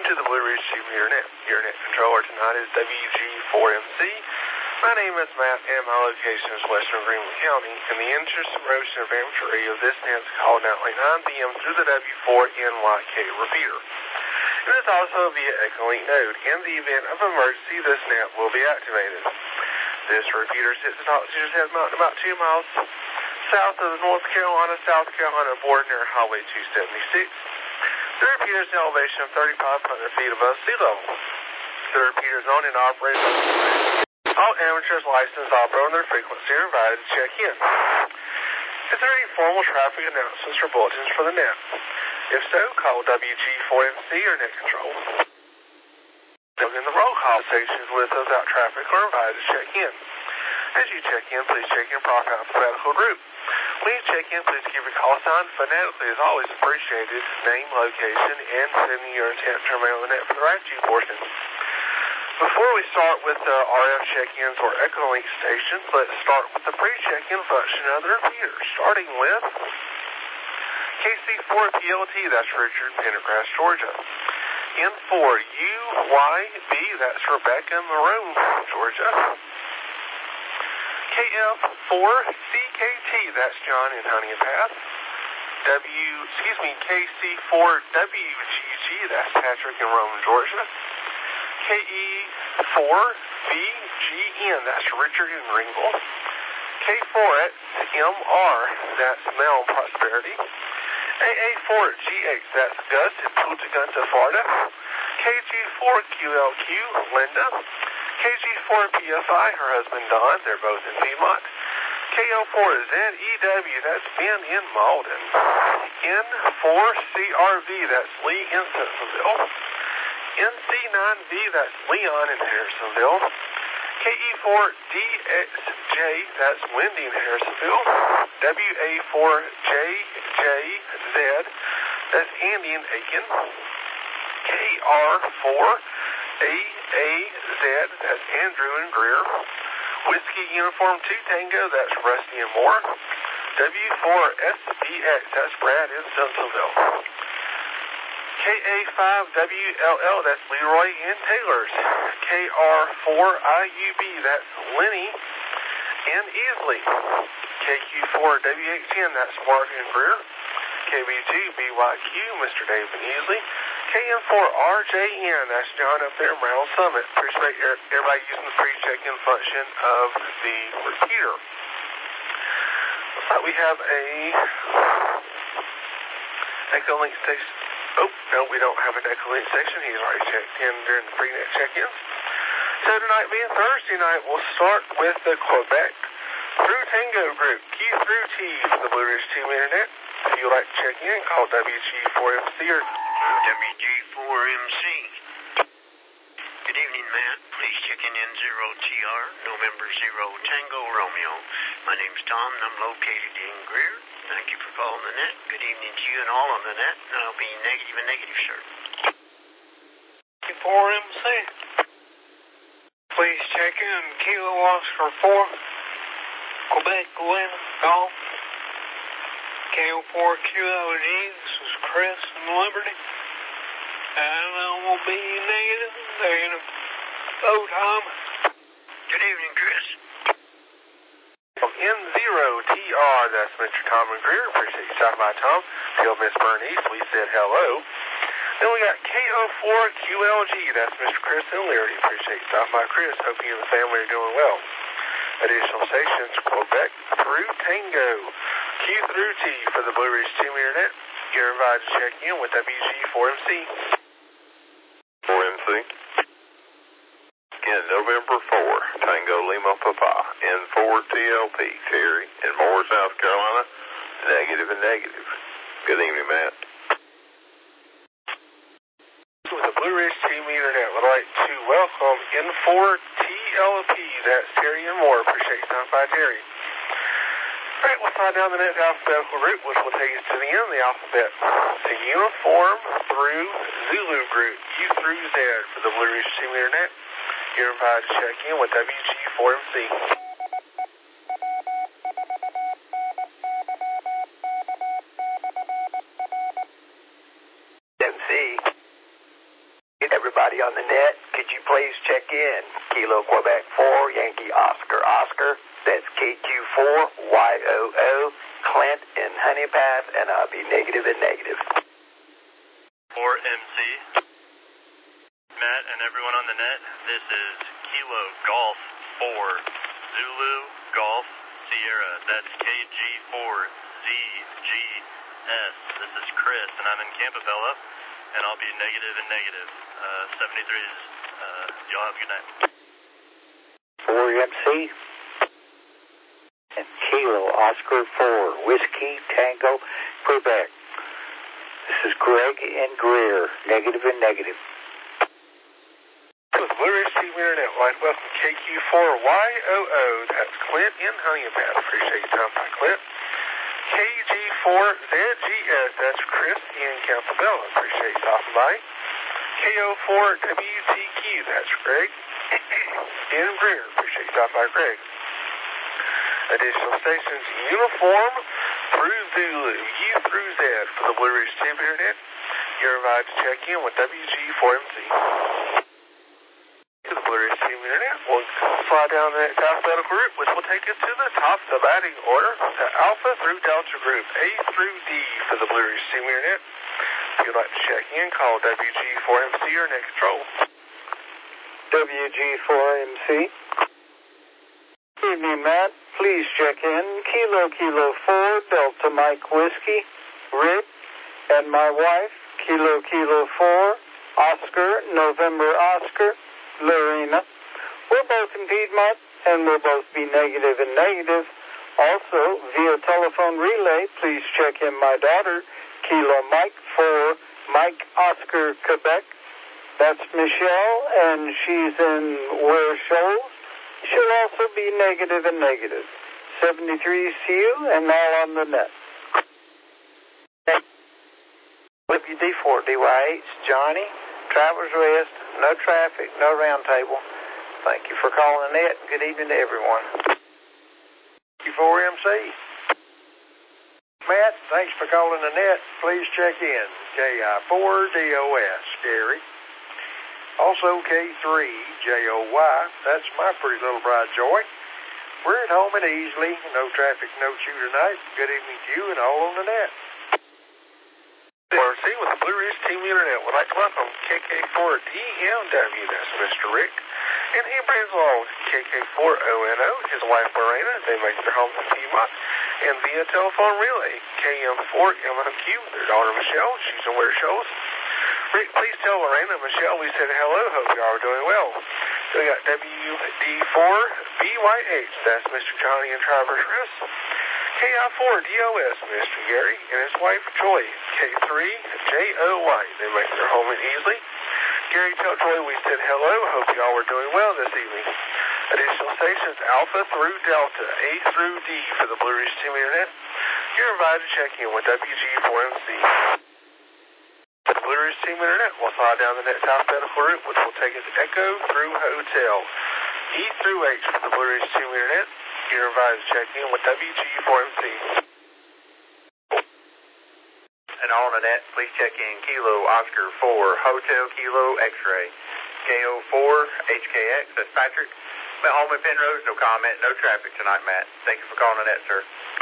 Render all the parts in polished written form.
to the Blue Ridge Team Internet. Your net controller tonight is WG4MC. My name is Matt, and my location is Western Greenwood County. In the interest of promotion of amateur radio, this net is called nightly 9 p.m. through the W4NYK repeater. It is also via Echolink node. In the event of emergency, this net will be activated. This repeater sits atop Cedars Head Mountain about 2 miles south of the North Carolina-South Carolina border near Highway 276. The repeater is an elevation of 3,500 feet above sea level. The repeater is owned and operated by the all amateurs licensed to operate on their frequency are invited to check in. Is there any formal traffic announcements or bulletins for the net? If so, call WG4MC or net control. In the roll call sections with those out traffic are invited to check in. As you check in, please check in proper alphabetical group. When you check in, please give your call sign. Phonetically is always appreciated. Name, location, and sending your intent to remain on the net for the right G portion. Before we start with the RF check-ins or Echolink stations, let's start with the pre-check-in function of the repeater, starting with KC4PLT, that's Richard, Pendergrass, Georgia. N4UYB, that's Rebecca, Maroon, Georgia. KF4CKT, that's John in Honey Path. KC4WGG, that's Patrick in Rome, Georgia. KE4VGN, that's Richard in Greenville. K4XMR, that's Mel in Prosperity. AA4GH, that's Gus in Punta Gunta, Florida. KG4QLQ, Linda. KG4PFI, her husband Don, they're both in Piedmont. KO4ZEW, that's Ben in Malden. N4CRV, that's Lee in Simpsonville. NC9V, that's Leon in Harrisonville. KE4DXJ, that's Wendy in Harrisonville. WA4JJZ, that's Andy in Aiken. KR4AAZ, that's Andrew in Greer. Whiskey Uniform 2 Tango, that's Rusty and Moore. W4SBX, that's Brad in Simpsonville. KA5WLL, that's Leroy in Taylors. KR4IUB, that's Lenny in Easley. KQ4WH10, that's Mark in Greer. KB2BYQ, Mr. Dave in Easley. KM4RJN, that's John up there in Round Summit. Appreciate everybody using the pre-check-in function of the repeater. Looks like we have a Echolink station. Oh, no, we don't have an Echolink station. He's already checked in during the pre-net check-ins. So tonight being Thursday night, we'll start with the Quebec through Tango group, Q through T for the Blue Ridge Team Internet. If you'd like to check in, call WG4MC or WG4MC. Good evening, Matt. Please check in N0TR, November 0 Tango Romeo. My name's Tom, and I'm located in Greer. Thank you for calling the net. Good evening to you and all on the net. And I'll be negative and negative, sir. WG4MC. Please check in Kilo Oscar 4, Quebec, Atlanta, Golf. KO4QLG, this is Chris in Liberty. And I will be negative. Oh, Tom. Good evening, Chris. N0TR, that's Mr. Tom and Greer. Appreciate you stopping by, Tom. Tell Miss Bernice we said hello. Then we got KO4QLG, that's Mr. Chris in Liberty. Appreciate you stopping by, Chris. Hope you and the family are doing well. Additional stations, Quebec through Tango, Q through T for the Blue Ridge Team Internet. You're invited to check in with WG4MC. 4MC. Again, November 4, Tango Lima Papa, N4TLP, Terry in Moore, South Carolina, negative and negative. Good evening, Matt. With the Blue Ridge Team Internet, would like to welcome N4TLP, that's Terry and Moore. Appreciate you stopping by, Terry. Alright, we'll slide down the net alphabetical route, which will take us to the end of the alphabet. The uniform through Zulu group, U through Z for the Blue Ridge Team Internet. You're invited to check in with WG4MC. MC. everybody on the net, could you please check in? Kilo Quebec 4, Yankee Oscar Oscar. That's KQ4YOO, Clint in Honey Path, and I'll be negative and negative. 4MC. Matt and everyone on the net, this is Kilo Golf 4, Zulu Golf Sierra. That's KG4ZGS. This is Chris, and I'm in Campobello, and I'll be negative and negative. 73s. Y'all have a good night. 4MC and Kilo Oscar 4, Whiskey Tango, Quebec. This is Greg and Greer, negative and negative. With Blue Ridge Team Internet, like welcome KQ4YOO. That's Clint in Honey Path. Appreciate your time, by Clint. KG4ZGS. That's Chris in Campobello. Appreciate you stopping by. KO4WTQ. That's Greg in Greer. Appreciate you stopping by, Greg. Additional stations uniform through Zulu, U through Z for the Blue Ridge Team Internet. You're invited to check in with WG4MC. To the Blue Ridge Team Internet, we'll slide down the next alphabetical group, which will take us to the top of the batting order, the Alpha through Delta group, A through D for the Blue Ridge Team Internet. If you'd like to check in, call WG4MC or Net Control. WG4MC. Good evening, Matt. Please check in. Kilo 4, Delta Mike Whiskey, Rick, and my wife, Kilo 4, Oscar, November Oscar, Lorena. We're both in Piedmont, and we'll both be negative and negative. Also, via telephone relay, please check in my daughter, Kilo Mike 4, Mike Oscar, Quebec. That's Michelle, and she's in Ware Shoals. She'll also be negative and negative. 73 CU and all on the net. WD4DYH, Johnny, Travelers Rest, no traffic, no roundtable. Thank you for calling the net. Good evening to everyone. Q4MC. Matt, thanks for calling the net. Please check in. KI4DOS, Gary. Also K3JOY, that's my pretty little bride, Joy. We're at home and easily, no traffic, no chew tonight. Good evening to you and all on the net. RC with the Blue Ridge Team Internet would like to welcome KK4DMW, that's Mr. Rick, and he brings along KK4ONO, his wife Lorena. They make their home in Piedmont, and via telephone relay, KM4MOQ, their daughter Michelle, she's in Ware Shoals. Rick, please tell Lorena and Michelle we said hello. Hope y'all are doing well. So we got WD4BYH, that's Mr. Johnny and Traverse Rest. KI4DOS, Mr. Gary and his wife Joy. K3JOY, they make their home in Easley. Gary, tell Joy we said hello. Hope y'all are doing well this evening. Additional stations Alpha through Delta, A through D for the Blue Ridge Team Internet. You're invited to check in with WG4MC. The Blue Ridge Team Internet will slide down the next alphabetical route, which will take us Echo through Hotel, E through H for the Blue Ridge Team Internet. You're invited to check in with WG4MC. And on the net, please check in Kilo Oscar 4, Hotel Kilo X-Ray, KO4HKX, that's Patrick. I'm at home in Penrose, no comment, no traffic tonight, Matt. Thank you for calling the net, sir.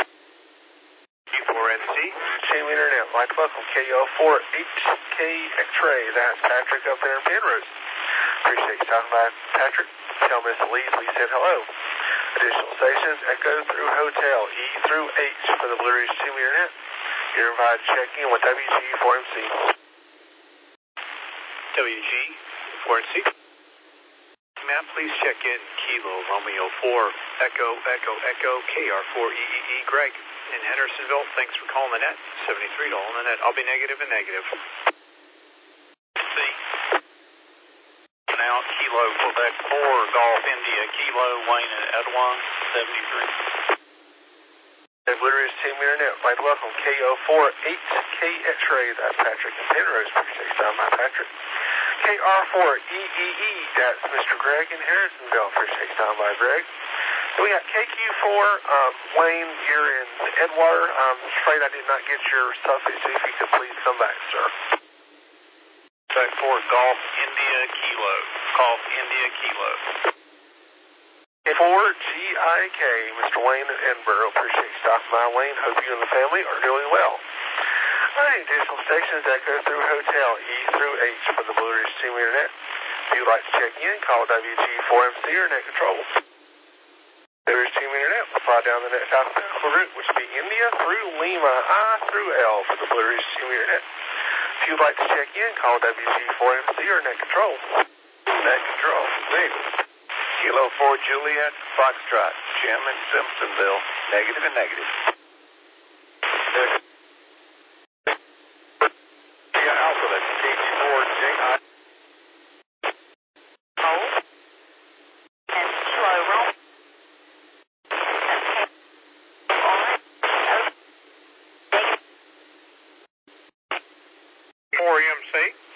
Q4MC, Team Internet, like welcome KO4HK X-Ray, that's Patrick up there in Penrose. Appreciate you talking about Patrick. Tell Miss Elise we said hello. Additional stations, Echo through Hotel, E through H for the Blue Ridge Team Internet. You're invited to check in with WG4MC. WG4MC. Matt, please check in Kilo Romeo 4, Echo KR4EEE, Greg in Hendersonville. Thanks for calling the net. 73 on the net. I'll be negative and negative. Now Kilo Quebec 4, Golf India, Kilo Wayne and Edouin, 73. The Blue Ridge Team Internet, like welcome KO4HK X-Ray, that's Patrick in Penrose. Appreciate you stopping by, Patrick. KR4EEE, that's Mr. Greg in Harrisonville. Appreciate you stopping by, Greg. So we got KQ4, Wayne here in Edgewater. I'm afraid I did not get your suffix. If you could please come back, sir. Back 4 Golf India Kilo. Golf India Kilo. 4GIK, Mr. Wayne in Edinburgh. Appreciate you stopping by, Wayne. Hope you and the family are doing well. Additional stations echo through Hotel E through H for the Blue Ridge Team Internet. If you'd like to check in, call WG4MC or Net Control. Blue Ridge Team Internet will fly down the next alphabetical route, which will be India through Lima, I through L for the Blue Ridge Team Internet. If you'd like to check in, call WG4MC or Net Control. Net Control, David. Kilo 4 Juliet, Foxtrot, Jim in Simpsonville, negative and negative. Alpha, that's KG4JI. And Kilo Rome. 4MC.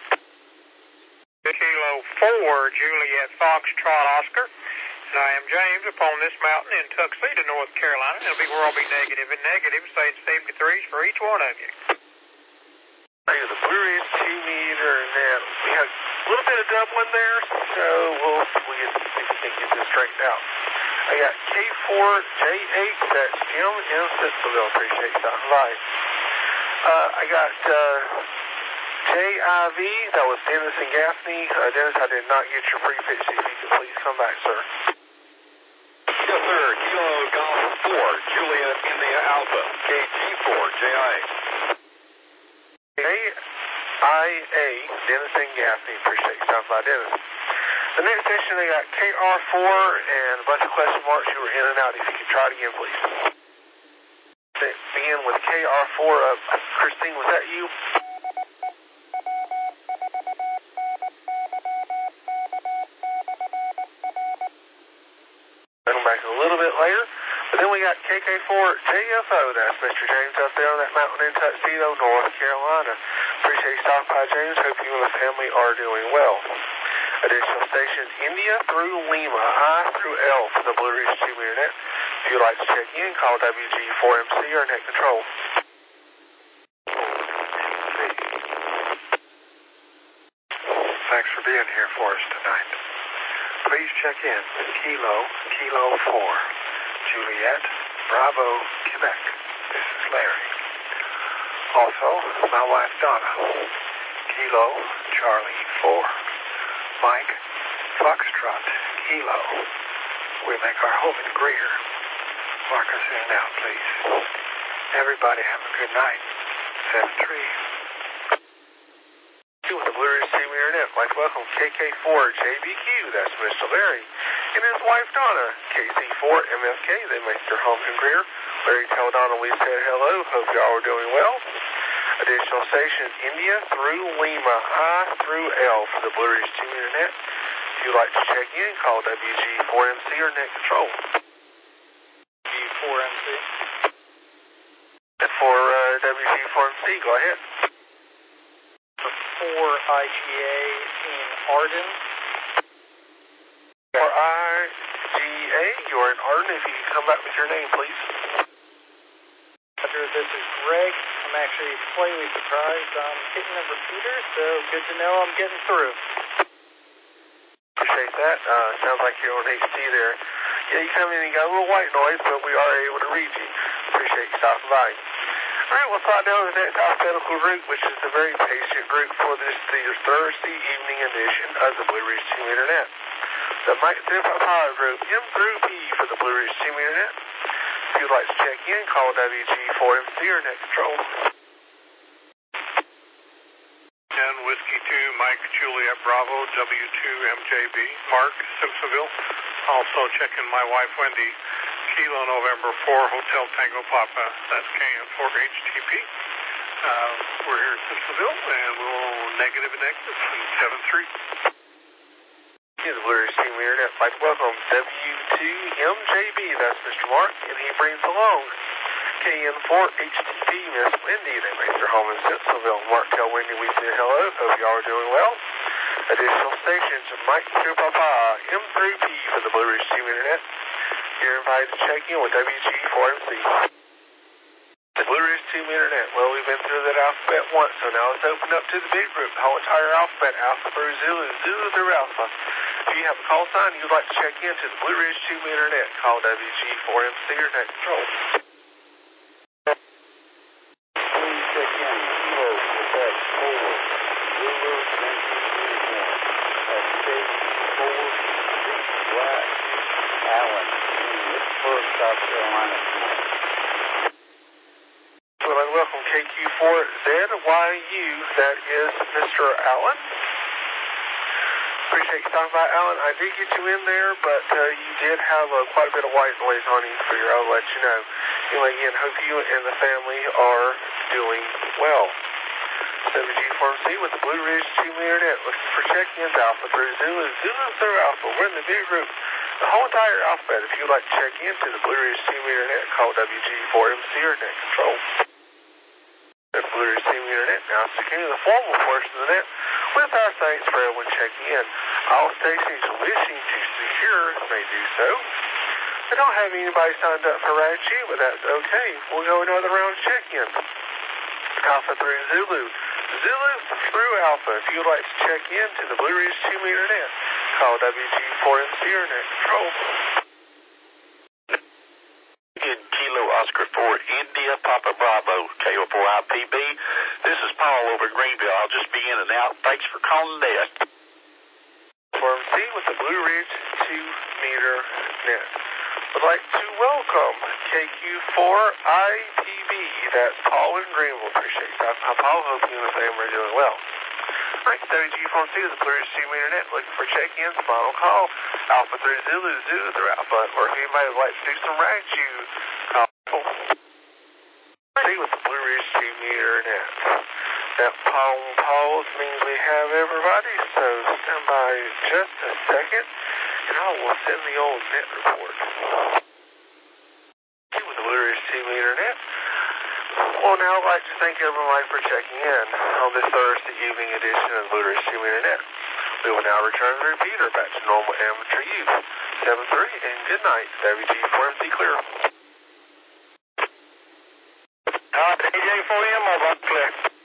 Kilo 4 Juliet Foxtrot Oscar. And I am James upon this mountain in Tuxedo, North Carolina. It'll be where I'll be negative and negative, saying 73s for each one of you. Hey, the Blue Ridge 2-meter net. We had a little bit of doubling there, so we'll see if we can get this straightened out. I got K4J8, that's Jim in Simpsonville. Appreciate you stopping by. I got JIV, that was Dennis and Gaffney. Dennis, I did not get your prefix. If you could please come back, sir. Yes, sir. Kilo Golf 4 Juliet India Alpha, KG4JI. KIA, Dennis and Gaffney. Appreciate you stopping by, Dennis. The next station, I got KR4 and a bunch of question marks. You were in and out. If you could try it again, please. Begin with KR4. Christine, was that you? Back a little bit later. But then we got KK4JFO. That's Mr. James up there on that mountain in Tuxedo, North Carolina. Appreciate you stopping by, James. Hope you and the family are doing well. Additional stations, India through Lima, I through L for the Blue Ridge 2-meter net. If you'd like to check in, call WG4MC or Net Control. Thanks for being here for us tonight. Please check in with Kilo 4, Juliet, Bravo, Quebec. This is Larry. Also, my wife Donna, Kilo, Charlie 4, Mike, Foxtrot, Kilo. We make our home in Greer. Mark us in and out, please. Everybody have a good night. 7-3. With the Blue Ridge Team Internet, like welcome KK4JBQ, that's Mr. Larry, and his wife Donna, KC4MFK, they make their home in Greer. Larry, tell Donna we said hello, hope y'all are doing well. Additional stations, India through Lima, I through L for the Blue Ridge Team Internet. If you'd like to check in, call WG4MC or Net Control. G4MC. For WG4MC, go ahead. 4 IGA in Arden. For IGA, you are in Arden. If you can come back with your name, please. Roger, this is Greg. I'm actually slightly surprised I'm hitting a repeater, so good to know I'm getting through. Appreciate that. Sounds like you're on HT there. Yeah, you come in and you got a little white noise, but we are able to read you. Appreciate you stopping by. All right, we'll slide down to the next alphabetical route, which is the very patient route for this Thursday evening edition of the Blue Ridge Team Internet. The Mike 355 route, M through P for the Blue Ridge Team Internet. If you'd like to check in, call WG4MC or Net Control. And Whiskey 2, Mike Juliet Bravo, W2MJB, Mark, Simpsonville. Also checking my wife Wendy, Kilo November 4, Hotel Tango Papa, that's KN4HTP. We're here in Simpsonville, and we'll negative and 7-3. The Blue Ridge Team Internet, like welcome W2MJB, that's Mr. Mark, and he brings along KN4HTP, Miss Wendy. They make their home in Simpsonville. Mark, tell Wendy we said hello. Hope y'all are doing well. Additional stations, Mike 2Papa, M through P for the Blue Ridge Team Internet. You're invited to check in with WG4MC. The Blue Ridge Team Internet. Well, we've been through that alphabet once, so now let's open up to the big group. The whole entire alphabet, Alpha through Zulu, Zulu through Alpha. If you have a call sign you'd like to check into the Blue Ridge Team Internet, call WG4MC or Net Control. Please check in Kilo Quebec 4, Zulu Yankee Uniform at K4 Black Allen in Lynchburg, South Carolina. Well, and welcome KQ4ZYU, that is Mr. Allen. Appreciate you talking about Allen. I did get you in there, but you did have quite a bit of white noise on you, so I'll let you know. Anyway, again, hope you and the family are doing well. WG4MC with the Blue Ridge Team Internet, looking for check-ins, Alpha through Zulu, Zulu through Alpha. We're in the big group. The whole entire alphabet. If you'd like to check into the Blue Ridge Team Internet, call WG4MC or Net Control. The Blue Ridge Team Internet now securing the formal portion of the net with our thanks for everyone checking in. All stations wishing to secure may do so. I don't have anybody signed up for RAG-Q, but that's okay. We'll go another round of check-in. Alpha through Zulu, Zulu through Alpha. If you'd like to check in to the Blue Ridge Team Internet, call WG4MC or Net Control. Kilo Oscar 4 India Papa Bravo KO4IPB. This is Paul over in Greenville. I'll just be in and out. Thanks for calling Net. 4MC with the Blue Ridge 2-meter net. Would like to welcome KQ4IPB. That's Paul in Greenville. Appreciate you talking about Paul. Hope you and the family are doing well. Alright, WG4MC is the Blue Ridge Team Internet. Looking for check-ins, final call. Alpha through Zulu, Zulu through Alpha. Or if anybody would like to do some RAG-Q, call. See with the Blue Ridge Team Internet. That pause means we have everybody, so stand by just a second, and I will send the old net report. With the Blue Ridge Team Internet. Well, now I'd like to thank everybody for checking in on this Thursday evening edition of the Blue Ridge Team Internet. We will now return the repeater back to normal amateur use. 7-3 and good night. WG4MC clear. DJ4M, I'm clear.